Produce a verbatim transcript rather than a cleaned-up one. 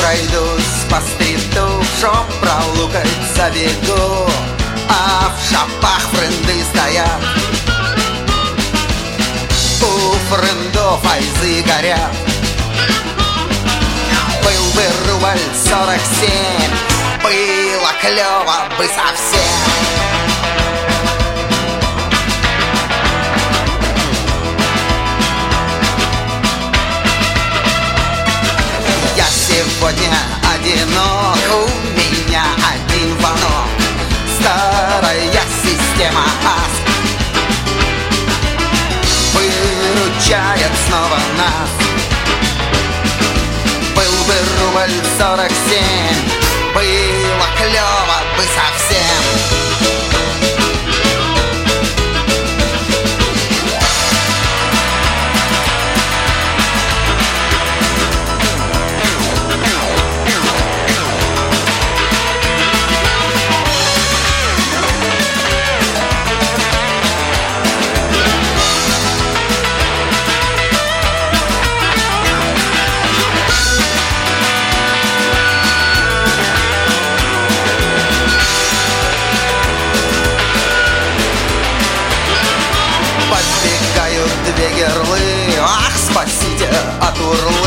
пройдусь по стриту, чтоб пролукать забегу, а в шапах френды стоят. У френдов айзы горят. Был бы рубль сорок семь, было клёво бы совсем. Я сегодня одинок, у меня один звонок. Старая система АСК выручает снова нас. Был бы рубль сорок семь, было клёво бы совсем. Две герлы, ах, спасите от урлы.